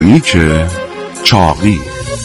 کلینیک چاقی.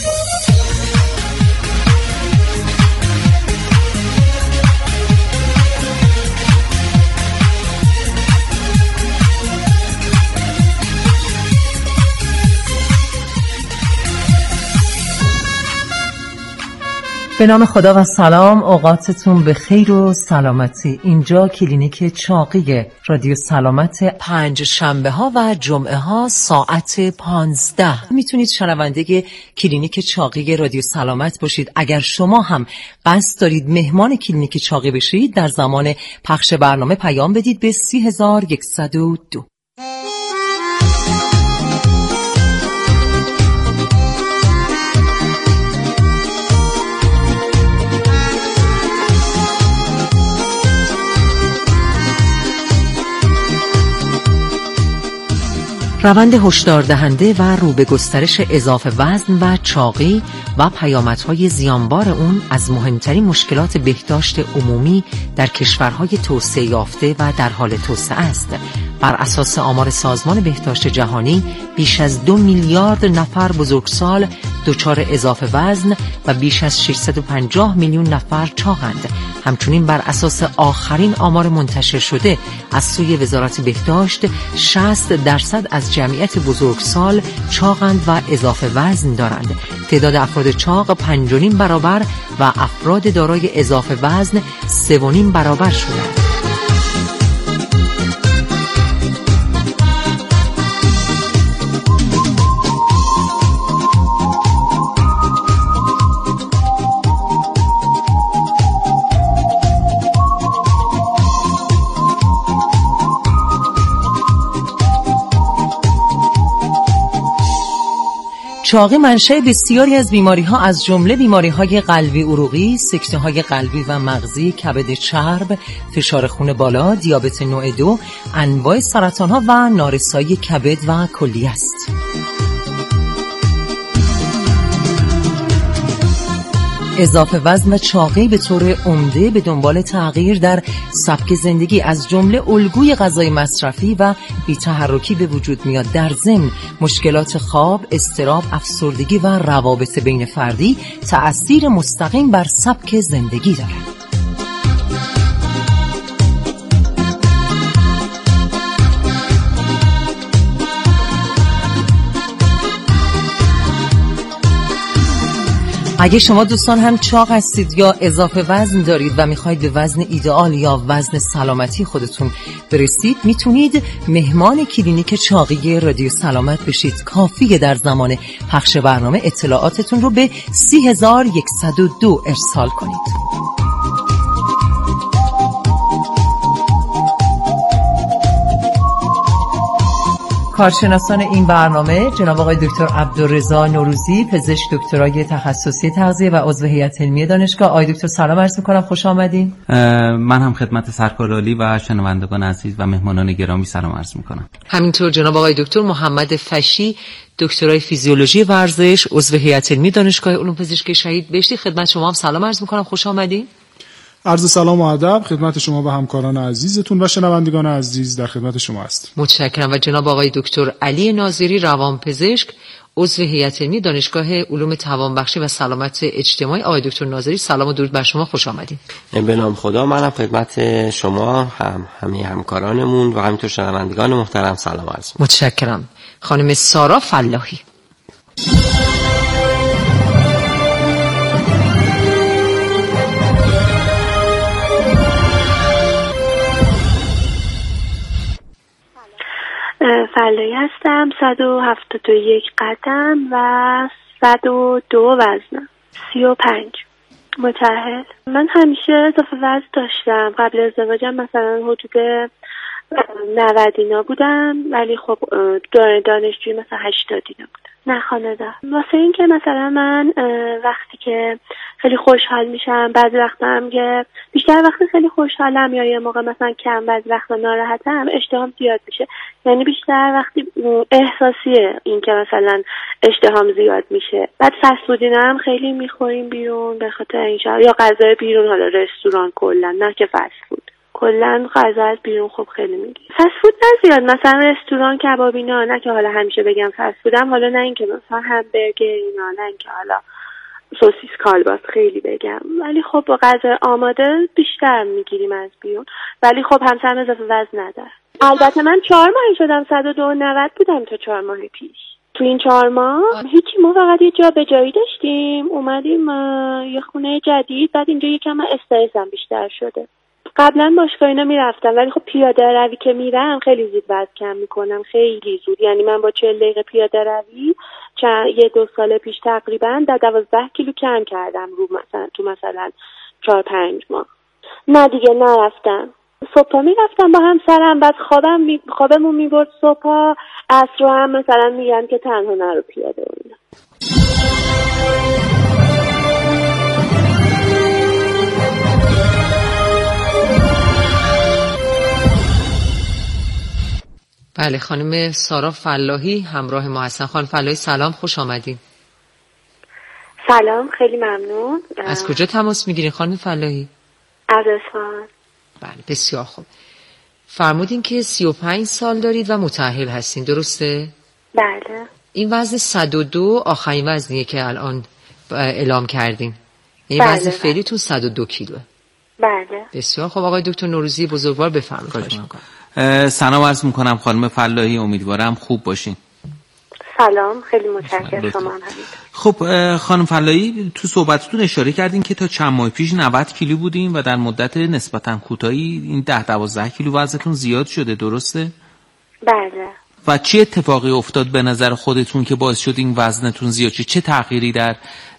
به نام خدا و سلام، اوقاتتون به خیر و سلامتی. اینجا کلینیک چاقی رادیو سلامت، پنج شنبه ها و جمعه ها ساعت 15 میتونید شنونده کلینیک چاقی رادیو سلامت باشید. اگر شما هم قصد دارید مهمان کلینیک چاقی بشید، در زمان پخش برنامه پیام بدید به 3102. روند هشدار دهنده و رو به گسترش اضافه وزن و چاقی و پیامدهای زیانبار اون از مهمترین مشکلات بهداشت عمومی در کشورهای توسعه یافته و در حال توسعه است. بر اساس آمار سازمان بهداشت جهانی، بیش از 2 میلیارد نفر بزرگسال دچار اضافه وزن و بیش از 650 میلیون نفر چاقند. همچنین بر اساس آخرین آمار منتشر شده از سوی وزارت بهداشت، 60% از جمعیت بزرگسال چاقند و اضافه وزن دارند. تعداد افراد چاق 5.5 برابر و افراد دارای اضافه وزن 3.5 برابر شدند. چاقی منشأ بسیاری از بیماری‌ها از جمله بیماری‌های قلبی عروقی، سکته‌های قلبی و مغزی، کبد چرب، فشار خون بالا، دیابت نوع 2، انواع سرطان‌ها و نارسایی کبد و کلیه است. اضافه وزن و چاقی به طور عمده به دنبال تغییر در سبک زندگی از جمله الگوی غذای مصرفی و بی‌تحرکی به وجود میاد. در ضمن مشکلات خواب، اضطراب، افسردگی و روابط بین فردی تأثیر مستقیم بر سبک زندگی دارد. اگه شما دوستان هم چاق هستید یا اضافه وزن دارید و میخواید به وزن ایدئال یا وزن سلامتی خودتون برسید، میتونید مهمان کلینیک چاقی رادیو سلامت بشید. کافیه در زمان پخش برنامه اطلاعاتتون رو به 3102 ارسال کنید. کارشناسان این برنامه جناب آقای دکتر عبدالرضا نوروزی، پزشک دکترای تخصصی تغذیه و عضو هیئت علمی دانشگاه. آقای دکتر سلام عرض می‌کنم، خوش آمدین. من هم خدمت سرکارعالی و شنوندگان عزیز و مهمانان گرامی سلام عرض می‌کنم. همینطور جناب آقای دکتر محمد فشی، دکترای فیزیولوژی ورزش، عضو هیئت علمی دانشگاه علوم پزشکی شهید بهشتی، خدمت شما هم سلام عرض می‌کنم، خوش آمدین. عرض سلام و ادب خدمت شما و همکاران عزیزتون و شنوندگان عزیز در خدمت شما است. متشکرم. و جناب آقای دکتر علی ناظری، روانپزشک، عضو هیئت علمی دانشگاه علوم توانبخشی و سلامت اجتماعی. آقای دکتر ناظری سلام و درود بر شما، خوش آمدید. به نام خدا، منم خدمت شما همه همکارانمون و همینطور شنوندگان محترم سلام عرض می‌کنم. متشکرم. خانم سارا فلاحی. فلاحی هستم، 171 قدم و 102 وزنم، 35 متأهل. من همیشه اضافه وزن داشتم. قبل ازدواجم مثلا حدود 90 اینا بودم، ولی خب دانشجوی مثلا 80 اینا بودم. نه خانواده. واسه این که مثلا من وقتی که خیلی خوشحال میشم، بعضی وقتا هم که بیشتر وقتی خیلی خوشحالم یا یه موقع مثلا کم، بعضی وقتا ناراحتم، اشتهام زیاد میشه. یعنی بیشتر وقتی احساسیه این که مثلا اشتهام زیاد میشه. بعد فست فودینا هم خیلی میخوریم بیرون به خاطر این یا غذای بیرون، حالا رستوران کلا، نه که فست فود کلا غذا از بیرون خب خیلی میگیرم. فست فود نه زیاد، مثلا رستوران کباب اینا، نه که حالا همیشه بگم فست فودم، حالا نه اینکه مثلا همبرگر اینا، نه اینکه حالا سوسیس کالباس خیلی بگم، ولی خب با غذا آماده بیشتر میگیریم از بیرون. ولی خب همسرم اضافه وزن نداره. البته من 4 ماه شدم 102.90 بودم تا 4 ماه پیش. تو این 4 ماه هیچی، ما فقط یه جا به جایی داشتیم، اومدیم یه خونه جدید، بعد اینجا یکم استرسم بیشتر شده. قبلا باشگاه اینا میرفتم، ولی خب پیاده روی که میرم خیلی زود وزن کم میکنم، خیلی زود. یعنی من با 40 دقیقه پیاده روی 1-2 سال پیش تقریبا 12 کیلو کم کردم رو مثلا 4-5 ماه. نه دیگه نرفتم. صبح میرفتم با همسرم، بعد خوابمون میبرد صبح، عصر هم مثلا میگم که تنها نرو پیاده اینا. بله، خانم سارا فلاحی همراه ما هستن. خانم فلاحی سلام، خوش آمدین. سلام، خیلی ممنون. از کجا تماس میگیرین خانم فلاحی؟ از اصفهان. بله، بسیار خوب. فرمودین که 35 سال دارید و متأهل هستین، درسته؟ بله. این وزن 102 آخرین وزنیه که الان اعلام کردین؟ این بله، وزن فعلیتون 102 کیلوه. بله. بسیار خوب. آقای دکتر نوروزی بزرگوار بفرمایید. سلام عرض میکنم خانم فلاحی، امیدوارم خوب باشین. سلام، خیلی متشکرم. شما هم همین. خب خانم فلاحی، تو صحبتتون اشاره کردین که تا چند ماه پیش 90 کیلو بودین و در مدت نسبتا کوتاهی این 10-12 کیلو وزنتون زیاد شده، درسته؟ بله. و چه اتفاقی افتاد به نظر خودتون که باعث شد این وزنتون زیاد شد؟ چه تغییری در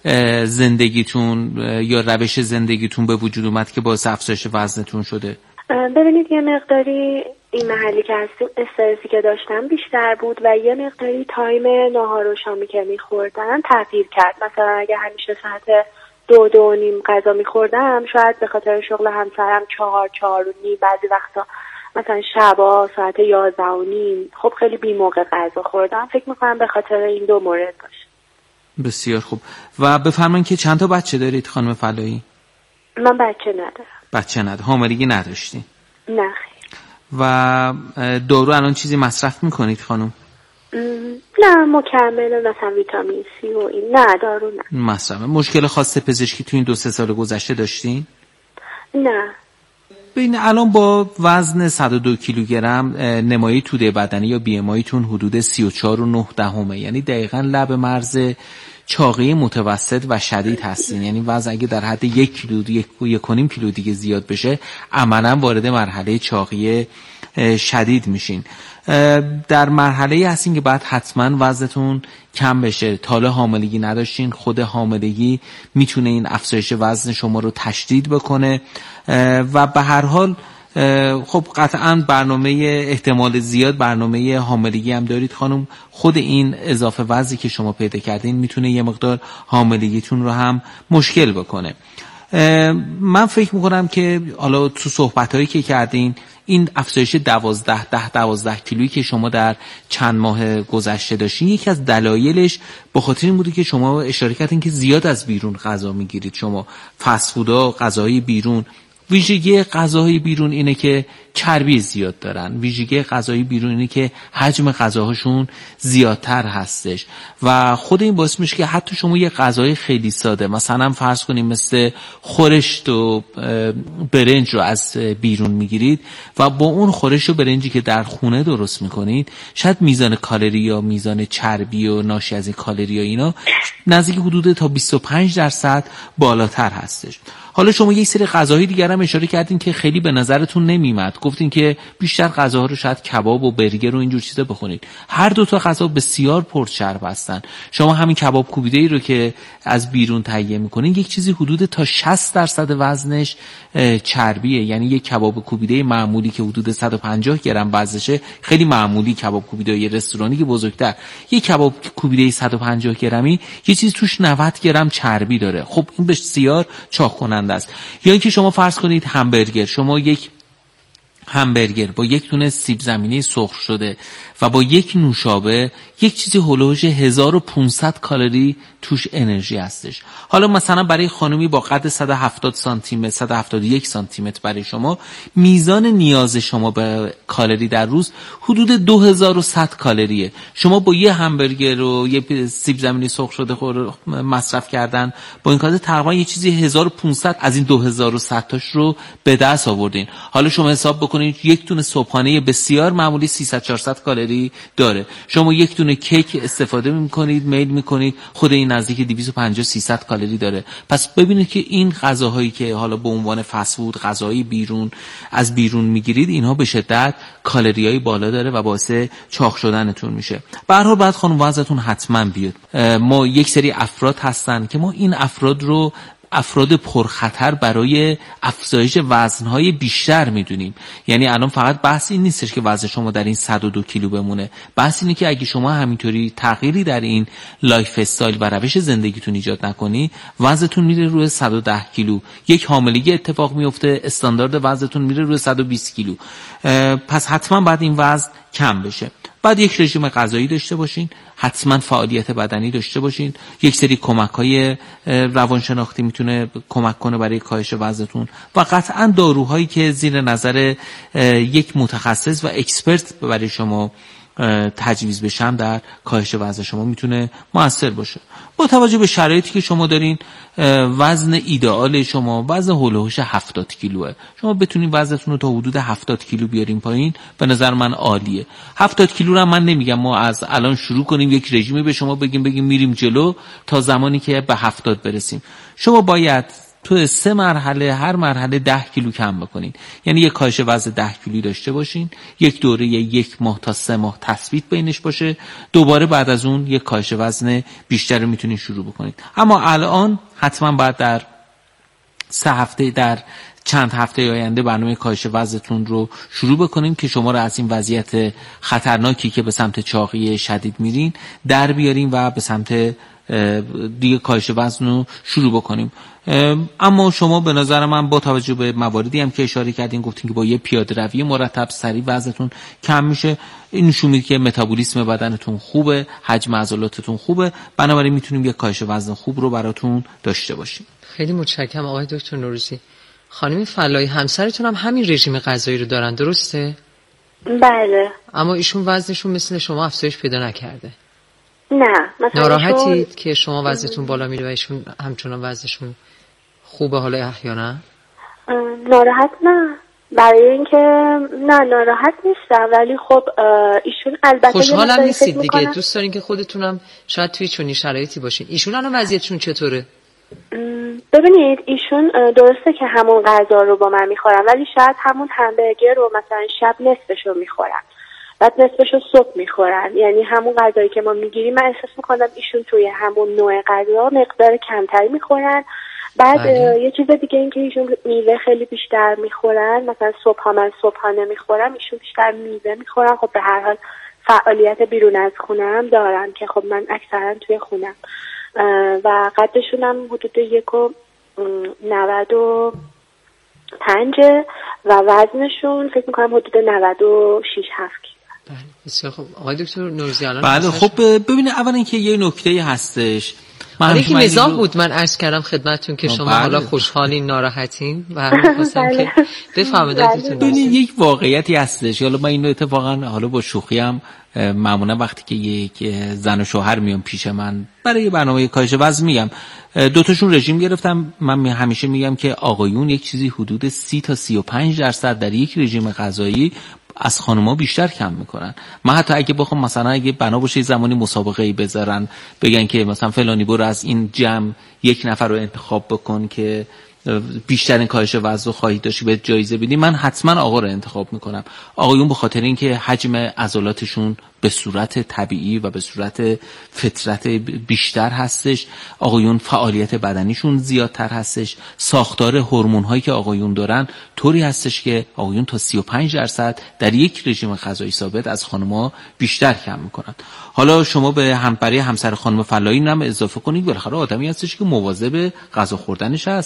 زندگیتون یا روش زندگیتون به وجود اومد که باعث افزایش وزنتون شده؟ ببینید، یه مقداری این محلی که هستیم استرسی که داشتم بیشتر بود و یه مقداری تایم ناهار و شامی که میخوردم تغییر کرد. مثلا اگه همیشه ساعت 2-2:30 غذا میخوردم، شاید به خاطر شغل همسرم 4-4:30، بعضی وقتا مثلا شبا ساعت 11:30 خب خیلی بی موقع غذا خوردم. فکر میکنم به خاطر این 2 مورد باشه. بسیار خوب. و بفرمایید که چند تا بچه دارید خانم فلاحی؟ من بچه ندارم. بچه ندارید. حاملگی نداشتین؟ نه خیر. و دارو الان چیزی مصرف میکنید خانم؟ نه، مکمل مثلا ویتامین سی و این، نه دارو نه. مصرف. مشکل خاص پزشکی تو این 2-3 سال گذشته داشتین؟ نه. ببین الان با وزن 102 کیلوگرم نمایی توده بدنی یا بی ام آی تون حدود 34.9، یعنی دقیقاً لب مرز چاقی متوسط و شدید هستین. یعنی وزن اگه در حد 1 کیلو 1.5 کیلو دیگه زیاد بشه، عملاً وارد مرحله چاقی شدید میشین. در مرحله هستین که بعد حتما وزنتون کم بشه. تا حالا حاملگی نداشتین، خود حاملگی میتونه این افزایش وزن شما رو تشدید بکنه و به هر حال خب قطعا برنامه احتمال زیاد برنامه حاملگی هم دارید خانم. خود این اضافه وزنی که شما پیدا کردین میتونه یه مقدار حاملگیتون رو هم مشکل بکنه. من فکر میکنم که حالا تو صحبتایی که کردین این افزایش 12 کیلویی که شما در چند ماه گذشته داشتین، یکی از دلایلش به خاطر این بوده که شما اشاره کردین که زیاد از بیرون غذا میگیرید. شما فست فودها، غذاهای بیرون، ویژگی غذاهای بیرون اینه که چربی زیاد دارن، ویژگی غذاهای بیرون اینه که حجم غذاهاشون زیادتر هستش و خود این باعث میشه که حتی شما یه غذای خیلی ساده، مثلا فرض کنیم مثل خورشت و برنج رو از بیرون میگیرید و با اون خورشت و برنجی که در خونه درست میکنید، شاید میزان کالری یا میزان چربی و ناشی از این کالری و اینا نزدیک حدود تا 25% بالاتر هستش. حالا شما یک سری غذاهای دیگر هم اشاره کردین که خیلی به نظرتون نمیمد، گفتین که بیشتر غذاها رو شاید کباب و برگر و اینجور چیزا بخورید. هر دو تا غذا بسیار پرچرب هستن. شما همین کباب کوبیده‌ای رو که از بیرون تهیه میکنین، یک چیزی حدود تا 60% وزنش چربیه. یعنی یک کباب کوبیده معمولی که حدود 150 گرم وزنشه، خیلی معمولی کباب کوبیده یه رستورانی که بزرگتر، یک کباب کوبیده 150 گرمی یه چیز توش 90 گرم چربی داره. خب این بسیار چاق کننده است. یا اینکه شما فرض کنید همبرگر، شما یک همبرگر با یک دونه سیب زمینی سرخ شده و با یک نوشابه یک چیزی هولوش 1500 کالری توش انرژی هستش. حالا مثلا برای خانومی با قد 170 سانتی متر 171 سانتی متر برای شما میزان نیاز شما به کالری در روز حدود 2100 کالریه. شما با یه همبرگر و یه سیب زمینی سرخ شده مصرف کردن با این کار تقریبا یه چیزی 1500 از این 2100 تاش رو به دست آوردین. حالا شما حساب بکنید یک دونه صبحانه بسیار معمولی 300 400 کالری داره. شما یک دونه کیک استفاده میکنید، میل میکنید، خود این نزدیک 250 300 کالری داره. پس ببینید که این غذاهایی که حالا به عنوان فست فود، غذای بیرون از بیرون میگیرید، اینها به شدت کالریای بالا داره و باعث چاق شدنتون میشه. به هر حال بعد خانم وزنتون حتما بیاد. ما یک سری افراد هستن که ما این افراد رو افراد پرخطر برای افزایش وزنهای بیشتر میدونیم. یعنی الان فقط بحث این نیستش که وزن شما در این 102 کیلو بمونه، بحث اینه که اگه شما همینطوری تغییری در این لایف استایل و روش زندگیتون ایجاد نکنی، وزنتون میره روی 110 کیلو. یک حاملگی اتفاق میفته، استاندارد وزنتون میره روی 120 کیلو. پس حتما باید این وزن کم بشه. بعد یک رژیم غذایی داشته باشین، حتما فعالیت بدنی داشته باشین. یک سری کمک‌های روانشناختی میتونه کمک کنه برای کاهش وزنتون و قطعا داروهایی که زیر نظر یک متخصص و اکسپرت برای شما تجویز بشن در کاهش وزن شما میتونه موثر باشه. با توجه به شرایطی که شما دارین، وزن ایدئال شما وزن هولوش 70 کیلوه. شما بتونین وزنتون رو تا حدود 70 کیلو بیارین پایین، به نظر من عالیه. 70 کیلو رو من نمیگم ما از الان شروع کنیم یک رژیمی به شما بگیم میریم جلو تا زمانی که به 70 برسیم. شما باید تو 3 مرحله هر مرحله 10 کیلو کم بکنین. یعنی یک کاهش وزن 10 کیلو داشته باشین، یک دوره 1 ماه تا 3 ماه تثبیت بینش باشه، دوباره بعد از اون یک کاهش وزن بیشتر رو میتونین شروع بکنید. اما الان حتما باید در 3 هفته در چند هفته آینده برنامه کاهش وزنتون رو شروع بکنیم که شما رو از این وضعیت خطرناکی که به سمت چاقی شدید میرین در بیاریم و به سمت دیگه کاهش وزن رو شروع بکنیم. اما شما به نظر من با توجه به مواردی هم که اشاره کردین، گفتین که با یه پیاده روی مرتب سریع وزنتون کم میشه. این نشون میده که متابولیسم بدنتون خوبه، حجم عضلاتتون خوبه، بنابراین میتونیم یه کاهش وزن خوب رو براتون داشته باشیم. خیلی متشکرم آقای دکتر نوروزی. خانم فلاحی، همسرتون هم همین رژیم غذایی رو دارن، درسته؟ بله. اما ایشون وزنشون مثل شما افزایش پیدا نکرده. نه. ناراحتید که شما وزنتون بالا میره و ایشون همچنان وزنشون خوبه حالا احیانا؟ ناراحت نه، برای اینکه نه ناراحت نیستم، ولی خب ایشون البته خوشحالم نیستید دیگه. دوست دارین که خودتونم شاید توی چنین شرایطی باشین. ایشون الان وضعیتشون چطوره؟ ببینید ایشون درسته که همون غذا رو با من میخورن، ولی شاید همون همبرگر رو مثلا شب نصفشو میخورن، بعد نصفشو صبح میخورن. یعنی همون غذایی که ما میگیریم من احساس میکنم ایشون توی همون نوع غذا مقدار کمتری میخورن. بعد یه چیز دیگه این که ایشون میوه خیلی بیشتر میخورن. مثلا صبح من صبحانه میخورم، ایشون بیشتر میوه میخورن. خب به هر حال فعالیت بیرون از خونم دارن که خب من اکثرا توی خونم و قدشون هم حدود 1.95 و وزنشون فکر میکنم حدود 96-7 کیلو. بله بسیار خوب. آقای دکتر نوروزی الان بله خب ببینید اول اینکه یه نکته هستش، من که مزاح بود من عرض کردم خدمتتون که شما حالا خوشحالین ناراحتین و همین خواستم که بفهمید دکتر. ببینید یک واقعیتی هستش. حالا من اینو اتفاقا حالا با شوخی هم معمولا وقتی که یک زن و شوهر میان پیش من برای برنامه کاهش وزن میگم، دوتاشون رژیم گرفتم، من همیشه میگم که آقایون یک چیزی حدود 30 تا 35% در یک رژیم غذایی از خانم‌ها بیشتر کم میکنن. من حتی اگه بخوام مثلا اگه بنا باشه زمانی مسابقه‌ای بذارن بگن که مثلا فلانی برو از این جمع یک نفر رو انتخاب بکن که بیشترین کاهش وزن رو خواهی داشتی به جایزه بدی، من حتما آقا رو انتخاب میکنم. آقایون به خاطر اینکه حجم عضلاتشون به صورت طبیعی و به صورت فطرت بیشتر هستش، آقایون فعالیت بدنیشون زیادتر هستش، ساختار هورمون هایی که آقایون دارن طوری هستش که آقایون تا 35% در یک رژیم غذایی ثابت از خانم‌ها بیشتر کم میکنن. حالا شما به برای همسر خانم فلاحی هم اضافه کنید بالاخره آدمی هستش که مواظب غذا خوردنش هست،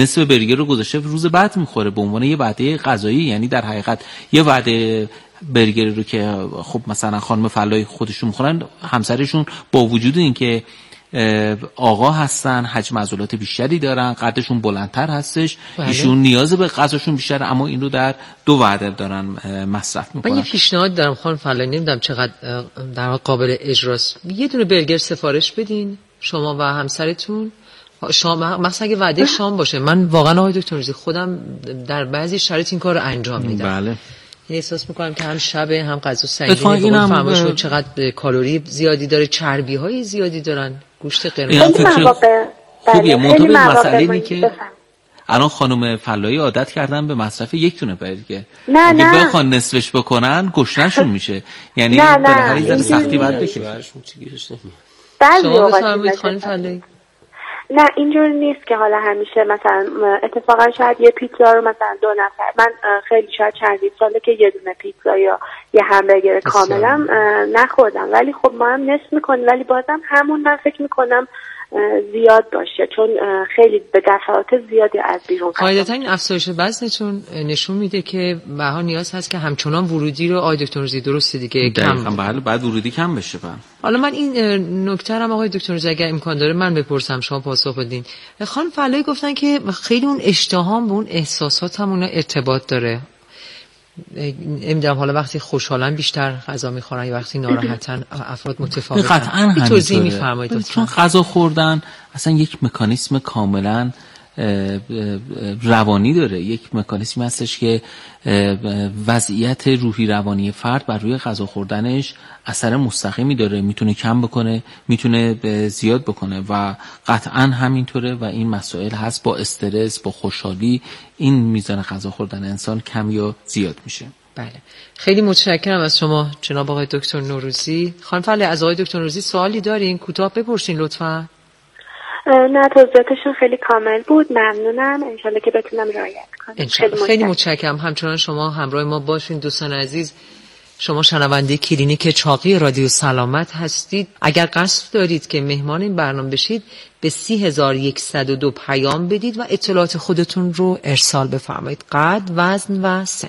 نصف برگر رو گذاشته روز بعد میخوره به عنوان یه وعده غذایی. یعنی در حقیقت یه وعده برگر رو که خب مثلا خانم فلایی خودشون میخورن، همسرشون با وجود اینکه آقا هستن، حجم عضلات بیشتری دارن، قدشون بلندتر هستش، ایشون نیاز به غذاشون بیشتره، اما این رو در 2 وعده دارن مصرف میکنن. من یه پیشنهاد دارم خانم فلایی، نمیدونم چقدر در واقع قابل اجراست. یه دونه برگر سفارش بدین شما و همسرتون شام، مثلا اگه وعده شام باشه. من واقعا آقای دکتر نوروزی خودم در بعضی شرایط این کار رو انجام میدم. بله. احساس میکنم که هم شبه هم غذا سنگینی، اینم فرمایش کنید چقدر کالری زیادی داره، چربی های زیادی دارن، گوشت قرمز. خوبیه. منطقه مسئله اینه که الان خانم فلایی عادت کردن به مصرف یک تونه برگر. نه بخوان نصفش بکنن گشنشون میشه. یعنی بالاخره یه ذره سختی باید بشه. شما بفرمایید خانم فلایی. نه اینجور نیست که حالا همیشه مثلا اتفاقا شاید یه پیتزا رو مثلا 2 نفر، من خیلی شاید چندین ساله که یه دونه پیتزا یا یه همبرگر کاملا نخوردم، ولی خب ما هم نصف میکنیم، ولی بازم همون من فکر میکنم زیاد باشه، چون خیلی به دفعات زیادی از بیرون قاعدتا این افزایش وزنتون نشون میده که بها نیاز هست که همچنان ورودی رو آقای دکتر نوروزی درسته دیگه کم. بله بعد ورودی کم بشه. حالا من این نکته رو آقای دکتر نوروزی اگر امکان داره من بپرسم شما پاسخ بدین. خانم فلایی گفتن که خیلی اون اشتهام به اون احساسات هم اون ارتباط داره. نمیدونم حالا وقتی خوشحالن بیشتر غذا میخورن یا وقتی ناراحتن افراد متفاوتن. قطعاً همینطوره. توضیح میفرمایید چون غذا خوردن اصلا یک مکانیسم کاملا روانی داره، یک مکانیسمی هستش که وضعیت روحی روانی فرد بر روی غذا خوردنش اثر مستقیمی داره. میتونه کم بکنه، میتونه زیاد بکنه و قطعا همینطوره و این مسائل هست. با استرس، با خوشحالی این میزان غذا خوردن انسان کم یا زیاد میشه. بله، خیلی متشکرم از شما جناب آقای دکتر نوروزی. خانم فلایی از آقای دکتر نوروزی سوالی دارین؟ کوتاه بپرسین لطفاً. نه توضیحاتشون خیلی کامل بود، ممنونم. انشالله که بتونم رعایت کنم. خیلی متشکرم. همچنان شما همراه ما باشین دوستان عزیز. شما شنونده کلینیک چاقی رادیو سلامت هستید. اگر قصد دارید که مهمان این برنامه بشید به 30102 پیام بدید و اطلاعات خودتون رو ارسال بفرمایید. قد، وزن و سن.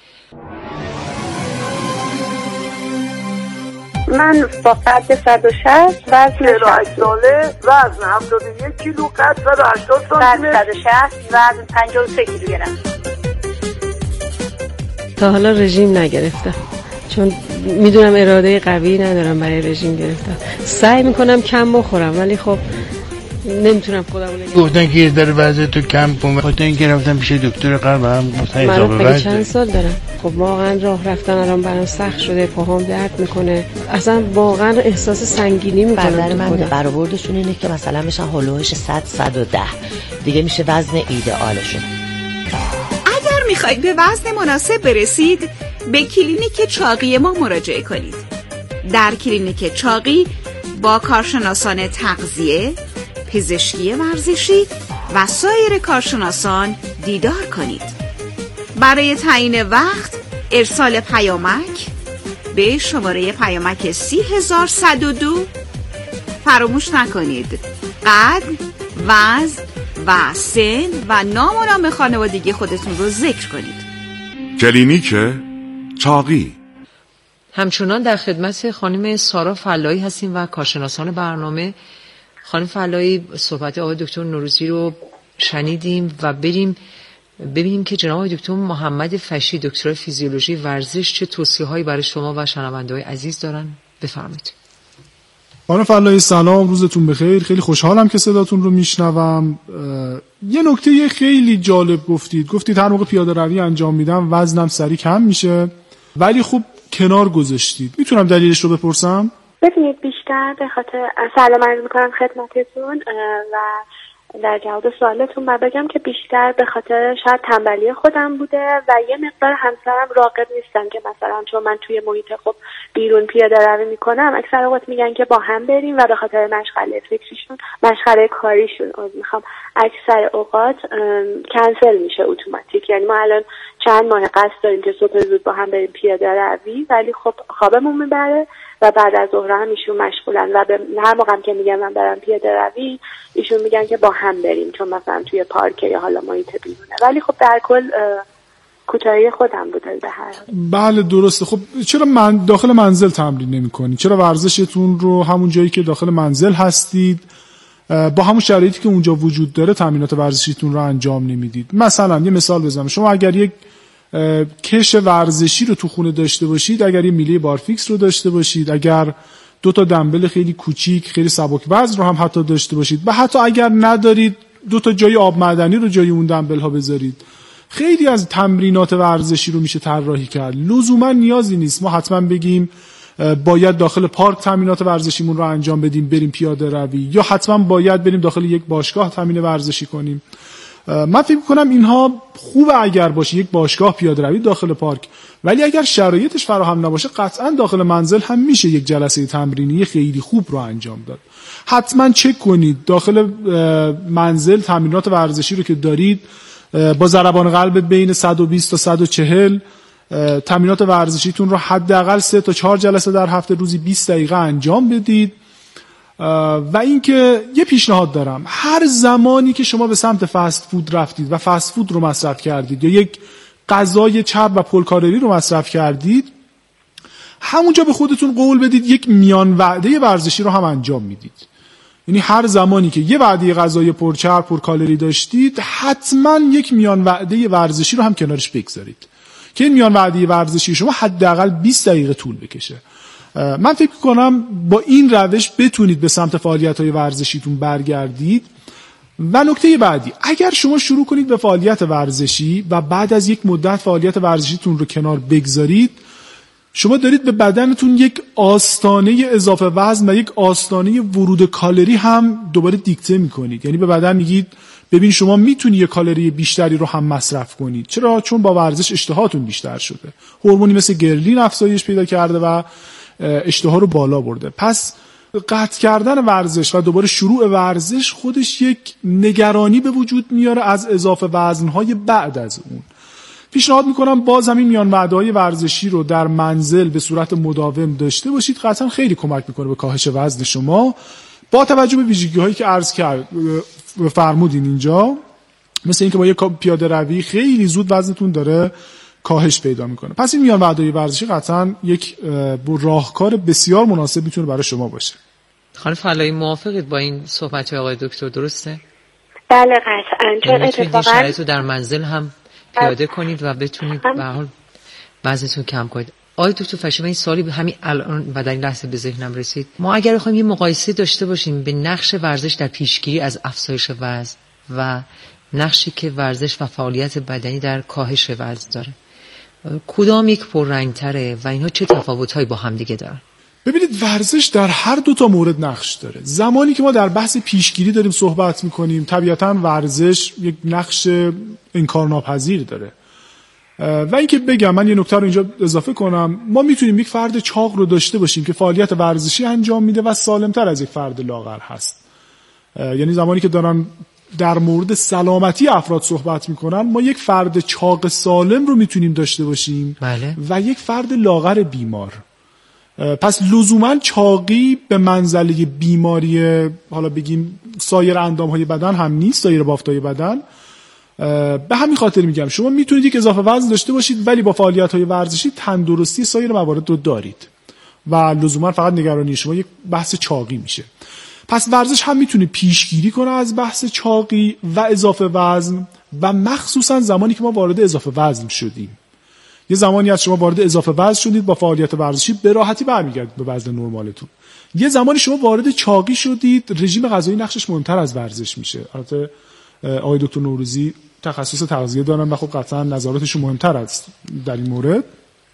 من با قد 160 وزن 48 ساله، وزن 71 کیلو، قد 180 سانتی متر، 160 وزن 53 کیلوگرم. تا حالا رژیم نگرفتم چون میدونم اراده قوی ندارم برای رژیم گرفتن. سعی میکنم کم بخورم ولی خب نمیتونم خودم گفتن که در وضع تو کم کن. خاطر اینکه رفتم پیش دکتر قلب هم گفتن اضافه وزن. چند سال دارم. خب واقعا راه رفتن الان برام سخت شده، پاهام درد میکنه، اصلا واقعا احساس سنگینی میکنم. برادر من برآوردشون اینه که مثلا میشن هولوش 100 110 دیگه میشه وزن ایدئالشون. اگر میخواید به وزن مناسب برسید به کلینیک چاقی ما مراجعه کنید. در کلینیک چاقی با کارشناسان تغذیه، پزشکی ورزشی و سایر کارشناسان دیدار کنید. برای تعیین وقت ارسال پیامک به شماره پیامک 30102 فراموش نکنید قد، وزن و سن و نام و نام خانوادگی خودتون رو ذکر کنید. کلینیک چاقی. همچنان در خدمت خانم سارا فلایی هستیم و کارشناسان برنامه. خانم فلایی صحبت آقای دکتر نوروزی رو شنیدیم و بریم ببینیم که جناب آقای دکتر محمد فشی دکترای فیزیولوژی ورزش چه توصیه‌هایی برای شما و شنونده‌های عزیز دارن. بفرمایید. خانم فلایی سلام، روزتون بخیر. خیلی خوشحالم که صداتون رو میشنوم. یه نکته خیلی جالب گفتید هر موقع پیاده روی انجام میدم وزنم سریع کم میشه، ولی خب کنار گذاشتید. میتونم دلیلش رو بپرسم؟ ببینید بیشتر به خاطر سلام عرض میکنم خدمتتون و در جواب سوالتون من بگم که بیشتر به خاطر شاید تنبلی خودم بوده و یه مقدار همسرم راغب نیستن که مثلا چون من توی محیط خب بیرون پیاده روی میکنم اکثر اوقات میگن که با هم بریم و به خاطر مشغله فکریشون، مشغله کاریشون میخوام اکثر اوقات کنسل میشه اتوماتیک. یعنی ما الان چند ماه قصد داریم که صبح زود با هم بریم پیاده روی ولی خب خوابمون میبره و بعد از ظهر هم ایشون مشغولن و به هر موقع که میگم من برم پیاده روی ایشون میگن که با هم بریم چون مثلا توی پارک یا حالا محیط بیرونه. ولی خب در کل کوتاهی خودم بوده به هر حال. بله درسته. خب چرا من داخل منزل تمرین نمی‌کنید؟ چرا ورزشتون رو همون جایی که داخل منزل هستید با همون شرایطی که اونجا وجود داره تمرینات ورزشیتون رو انجام نمیدید؟ مثلا یه مثال بزنم، شما اگر یک کش ورزشی رو تو خونه داشته باشید، اگر یه میله بارفیکس رو داشته باشید، اگر 2 تا دمبل خیلی کوچیک خیلی سبک وزن رو هم حتی داشته باشید و حتی اگر ندارید 2 تا جای آب معدنی رو جای اون دمبل ها بذارید، خیلی از تمرینات ورزشی رو میشه طراحی کرد. لزوما نیازی نیست ما حتما بگیم باید داخل پارک تمرینات ورزشیمون رو انجام بدیم، بریم پیاده روی، یا حتما باید بریم داخل یک باشگاه تمرین ورزشی کنیم. من فکر می‌کنم اینها خوبه اگر باشه یک باشگاه پیاده روی داخل پارک، ولی اگر شرایطش فراهم نباشه قطعا داخل منزل هم میشه یک جلسه تمرینی خیلی خوب رو انجام داد. حتما چک کنید داخل منزل تمرینات ورزشی رو که دارید با ضربان قلب بین 120 تا 140 تمرینات ورزشیتون رو حداقل 3 تا 4 جلسه در هفته روزی 20 دقیقه انجام بدید. و اینکه یه پیشنهاد دارم، هر زمانی که شما به سمت فست فود رفتید و فست فود رو مصرف کردید یا یک غذای چرب و پرکالری رو مصرف کردید، همونجا به خودتون قول بدید یک میان وعده ورزشی رو هم انجام میدید. یعنی هر زمانی که یه وعده غذای پرچرب پرکالری داشتید حتما یک میان وعده ورزشی رو هم کنارش بگذارید که این میان وعده ورزشی شما حداقل 20 دقیقه طول بکشه. من فکر کنم با این روش بتونید به سمت فعالیت‌های ورزشیتون برگردید. و نکته بعدی، اگر شما شروع کنید به فعالیت ورزشی و بعد از یک مدت فعالیت ورزشیتون رو کنار بگذارید، شما دارید به بدنتون یک آستانه اضافه وزن و یک آستانه ورود کالری هم دوباره دیکته میکنید. یعنی به بدن میگید ببین شما میتونی یک کالری بیشتری رو هم مصرف کنید. چرا؟ چون با ورزش اشتهاتون بیشتر شده، هورمونی مثل گرلین افزایش پیدا کرده و اشتها رو بالا برده. پس قطع کردن ورزش و دوباره شروع ورزش خودش یک نگرانی به وجود میاره از اضافه وزنهای بعد از اون. پیشنهاد میکنم باز همین میان وعده‌های ورزشی رو در منزل به صورت مداوم داشته باشید، قطعا خیلی کمک میکنه به کاهش وزن شما، با توجه به ویژگی‌هایی که عرض فرمودین اینجا، مثل اینکه با یک پیاده روی خیلی زود وزنتون داره کاهش پیدا میکنه. پس این میان وعده‌های ورزشی قطعا یک راهکار بسیار مناسب میتونه برای شما باشه. خانم فلایی موافقید با این صحبت آقای دکتر، درسته؟ بله قطعا، چون اتفاقا شرایط رو در منزل هم پیاده کنید و بتونید به حال وزنتون کم کنید. آقای دکتر فشیبا این سوالی همین الان و در این لحظه به ذهنم رسید. ما اگر بخوایم یه مقایسه داشته باشیم به نقش ورزش در پیشگیری از افزایش وزن و نقشی که ورزش و فعالیت بدنی در کاهش وزن داره، کدام یک پررنگ‌تره و اینها چه تفاوت‌هایی با هم دیگه دارن؟ ببینید ورزش در هر 2 تا مورد نقش داره. زمانی که ما در بحث پیشگیری داریم صحبت می‌کنیم، طبیعتاً ورزش یک نقش انکارناپذیر داره. و اینکه بگم من یه نکته رو اینجا اضافه کنم، ما میتونیم یک فرد چاق رو داشته باشیم که فعالیت ورزشی انجام میده و سالمتر از یک فرد لاغر هست. یعنی زمانی که دارن در مورد سلامتی افراد صحبت میکنن، ما یک فرد چاق سالم رو میتونیم داشته باشیم بله. و یک فرد لاغر بیمار. پس لزوما چاقی به منزله بیماری حالا بگیم سایر اندامهای بدن هم نیست، سایر بافتهای بدن. به همین خاطر میگم شما میتونید یک اضافه وزن داشته باشید ولی با فعالیت‌های ورزشی تندرستی سایر موارد رو دارید و لزوما فقط نگرانی شما یک بحث چاقی میشه. پس ورزش هم میتونه پیشگیری کنه از بحث چاقی و اضافه وزن و مخصوصا زمانی که ما وارد اضافه وزن شدیم. یه زمانی از شما وارد اضافه وزن شدید با فعالیت ورزشی به راحتی برمیگردید به وزن نرمالتون. یه زمانی شما وارد چاقی شدید، رژیم غذایی نقشش مهمتر از ورزش میشه. البته آقای دکتر نوروزی تخصص تغذیه دارن و خب قطعا نظراتشون مهمتر است در این مورد.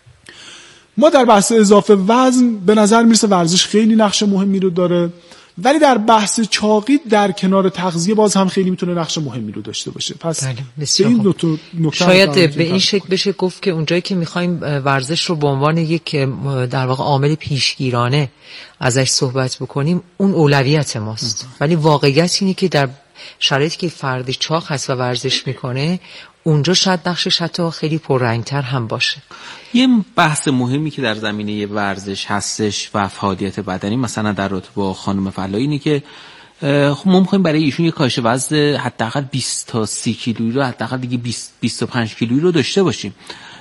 ما در بحث اضافه وزن به نظر میرسه ورزش خیلی نقش مهمی رو داره، ولی در بحث چاقی در کنار تغذیه باز هم خیلی میتونه نقش مهمی رو داشته باشه. پس این شاید به این شکل بشه گفت که اونجایی که میخوایم ورزش رو به عنوان یک در واقع عامل پیشگیرانه ازش صحبت بکنیم اون اولویت ماست، ولی واقعیت اینه که در شرایطی که فردی چاق هست و ورزش میکنه اونجا شاید نقشش حتی خیلی پررنگتر هم باشه. یه بحث مهمی که در زمینه ورزش هستش و فعالیت بدنی مثلا در رابطه با خانم فلاحی اینه که ما می‌خوایم برای ایشون یه کاهش وزن حداقل 20 تا 30 کیلویی رو حداقل دیگه 20-25 کیلویی رو داشته باشیم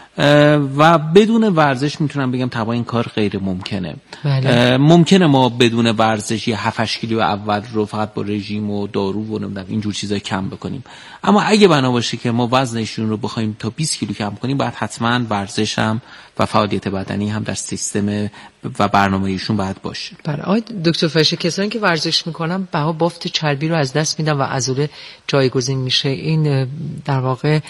و بدون ورزش میتونم بگم طبعا این کار غیر ممکنه. ممکنه ما بدون ورزش یه 7-8 کیلو اول رو فقط با رژیم و دارو و نمیدونم اینجور چیزا کم بکنیم، اما اگه بنا باشه که ما وزنشون رو بخوایم تا 20 کیلو کم کنیم باید حتما ورزش هم و فعالیت بدنی هم در سیستم و برنامه ایشون باید باشه. برای دکتر فرشی کسانی که ورزش میکنن بها بافت چربی رو از دست میدن و عضله جایگزین میشه. این در واقع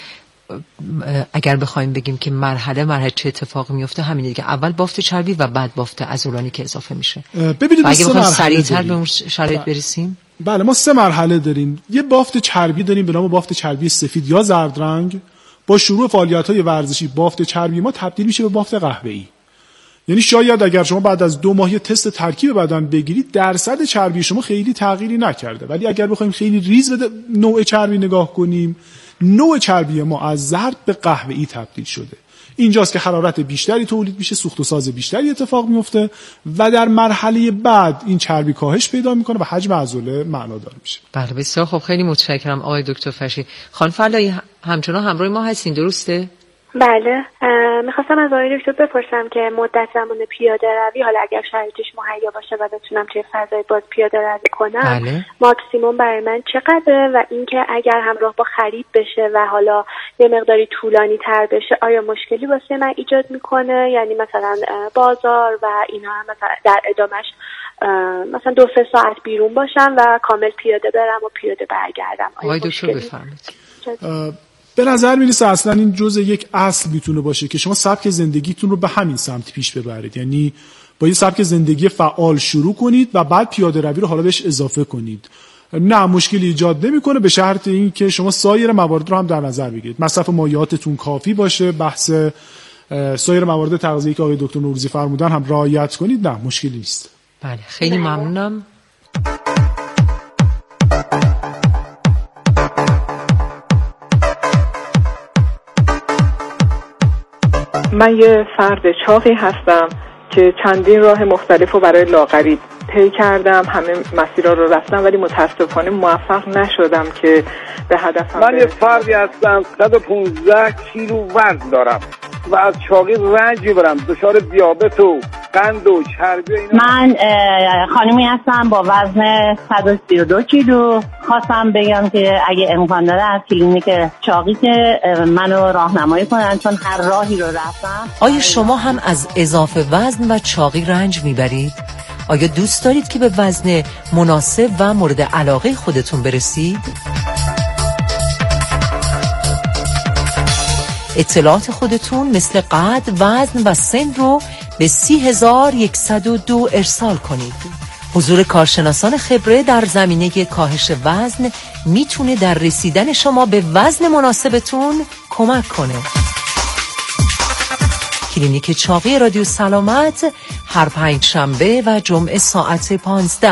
اگر بخوایم بگیم که مرحله چه اتفاقی میفته همینه دیگه، اول بافت چربی و بعد بافت عضلانی که اضافه میشه. ببینید اگه بخوایم سریعتر به اون شرایط برسیم، بله ما 3 مرحله داریم. یه بافت چربی داریم به نام بافت چربی سفید یا زرد رنگ. با شروع فعالیت‌های ورزشی بافت چربی ما تبدیل میشه به بافت قهوه‌ای. یعنی شاید اگر شما بعد از 2 ماه تست ترکیب بدن بگیرید درصد چربی شما خیلی تغییری نکرده، ولی اگر بخوایم خیلی ریز به نوع چربی نگاه کنیم، نوع چربی ما از زرد به قهوه‌ای تبدیل شده. اینجاست که حرارت بیشتری تولید میشه، سوخت و ساز بیشتری اتفاق میفته و در مرحله بعد این چربی کاهش پیدا میکنه و حجم عضله معنادار میشه. بله بسیار خب، خیلی متشکرم آقای دکتر فرشی. خانم فلاحی همچنان همراه ما هستین درسته؟ بله، میخواستم از آقای دکتر بپرسم که مدت زمان پیاده روی، حالا اگر شرایطش مهیا باشه و بتونم توی فضای باز پیاده روی کنم، بله. ماکسیموم برای من چقدره و اینکه اگر همراه با خرید بشه و حالا یه مقداری طولانی تر بشه آیا مشکلی واسه من ایجاد میکنه؟ یعنی مثلا بازار و اینا هم مثلا در ادامش مثلا 2-3 ساعت بیرون باشم و کامل پیاده برم و پیاده برگردم، آقای دکتر بفرمایید. به نظر میرسه اصلا این جزء یک اصل میتونه باشه که شما سبک زندگیتون رو به همین سمت پیش ببرید. یعنی با یه سبک زندگی فعال شروع کنید و بعد پیاده روی رو حالا بهش اضافه کنید. نه مشکلی ایجاد نمیکنه به شرط اینکه شما سایر موارد رو هم در نظر بگیرید. مصرف مایعاتتون کافی باشه، بحث سایر موارد تغذیه‌ای که آقای دکتر نوروزی فرمودن هم رعایت کنید. نه مشکلی نیست. بله خیلی ممنونم. من یه فرد چاقی هستم که چندین راه مختلف رو برای لاغری طی کردم، همه مسیرها رو رفتم ولی متاسفانه موفق نشدم که به هدفم من یه فردی هستم 115 کیلو وزن دارم و از چاقی رنج میبرم، دچار دیابت و قند و چربی اینا. من خانمی هستم با وزن 132 کیلو. خواستم بگم که اگه امکان داره از کلینیک چاقی که منو راهنمایی کنن، چون هر راهی رو رفتم. آیا شما هم از اضافه وزن و چاقی رنج میبرید؟ آیا دوست دارید که به وزن مناسب و مورد علاقه خودتون برسید؟ اطلاعات خودتون مثل قد، وزن و سن رو به 30102 ارسال کنید. حضور کارشناسان خبره در زمینه کاهش وزن میتونه در رسیدن شما به وزن مناسبتون کمک کنه. کلینیک چاقی رادیو سلامت هر 5 شنبه و جمعه ساعت 15.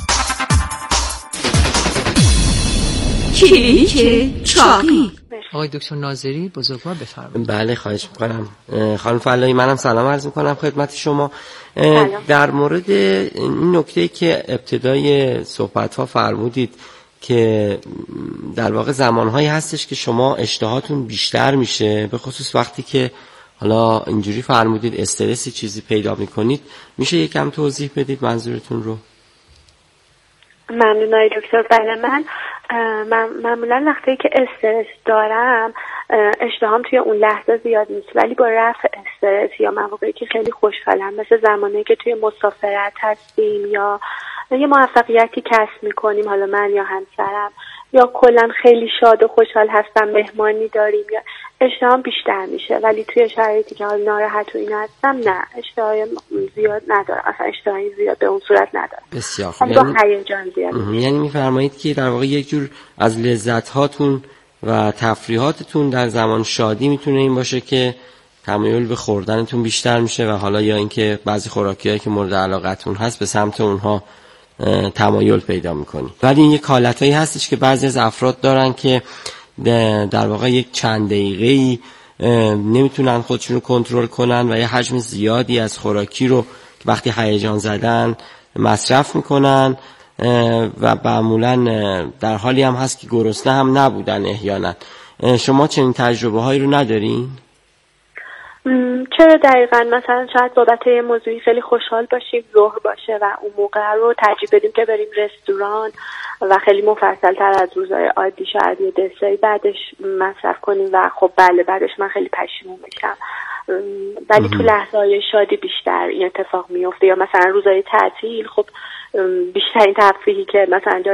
کلینیک چاقی. آقای دکتر ناظری بزرگوار بفرمایید. بله خواهش میکنم. خانم فلاحی منم سلام عرض میکنم خدمت شما. در مورد این نکته که ابتدای صحبت‌ها فرمودید که در واقع زمانهایی هستش که شما اشتهاتون بیشتر میشه، به خصوص وقتی که حالا اینجوری فرمودید استرسی چیزی پیدا میکنید، میشه یکم توضیح بدید منظورتون رو؟ ممنون آقای دکتر. بله من معمولا وقتی که استرس دارم اشتهام توی اون لحظه زیاد نیست، ولی با رفع استرس یا مواقعی که خیلی خوشحالم، مثل زمانی که توی مسافرت هستیم یا یه موفقیتی کسب میکنیم، حالا من یا همسرم، یا کلا خیلی شاد و خوشحال هستم، مهمانی داریم، یا اشتهام بیشتر میشه. ولی توی شرایطی که حال ناراحت و اینا هستم نه، اشتهای زیاد ندارم، اصلا اشتهایی زیاد به اون صورت ندارم. بسیار خوب. با هیجان زیاد. یعنی میفرمایید که در واقع یک جور از لذت هاتون و تفریحاتتون در زمان شادی میتونه این باشه که تمایل به خوردنتون بیشتر میشه و حالا یا اینکه بعضی خوراکیایی که مورد علاقتون هست به سمت اونها تمایل پیدا میکنی. ولی این یک حالتایی هستش که بعضی از افراد دارن که در واقع یک چند دقیقه‌ای نمیتونن خودشون رو کنترل کنن و یه حجم زیادی از خوراکی رو وقتی هیجان زدن مصرف میکنن و معمولا در حالی هم هست که گرسنه هم نبودن احیانا. شما چنین تجربه هایی رو ندارین؟ چرا دقیقاً مثلا شاید بابت یه موضوعی خیلی خوشحال باشیم ظهر باشه و اون موقع رو ترجیح بدیم که بریم رستوران و خیلی مفصل تر از روزهای عادی شاید یه دسری بعدش مصرف کنیم و خب بله بعدش من خیلی پشیمون میشم. ولی تو لحظه‌های شادی بیشتر این اتفاق میفته یا مثلا روزهای تعطیل خب بیشترین تفریحی که مثلا